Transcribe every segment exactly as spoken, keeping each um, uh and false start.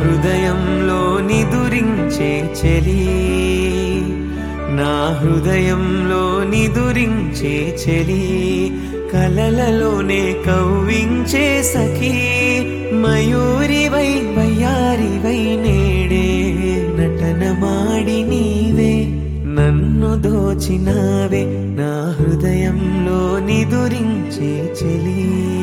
హృదయంలో నిదురించే చెలి, నా హృదయంలో నిదురించే చెలి, కలలలోనే కవ్వించే సఖీ, మయూరివై వయ్యారివై నేడే నటనమాడి నీవే నన్ను దోచినావే, నా హృదయంలో నిదురించే చెలి.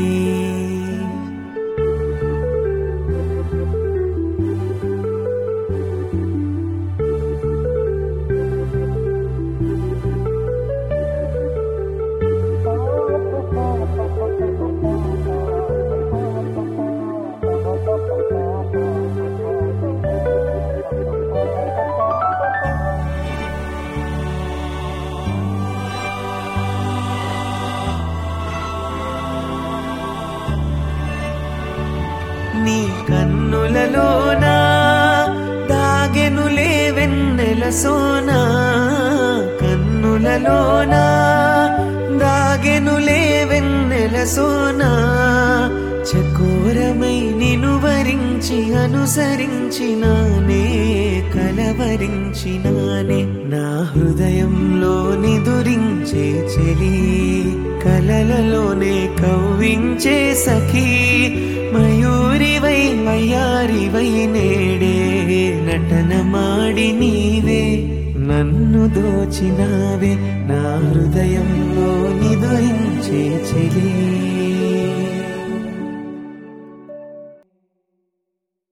నీ కన్నులలోనా దాగెనులే వెన్నెల సోనా, కన్నులలోనా దాగెనులే వెన్నెల సోనా, చకోరమై నిను వరించి అనుసరించినానే కలవరించినానే, నా హృదయంలో నిదురించే చెలి, కలలలోనే కవ్వించే సఖీ, మయూరివై వయ్యారివై నేడే నటనమాడి నీవే నన్ను దోచినావే, నా హృదయంలో నిదురించే చెలి.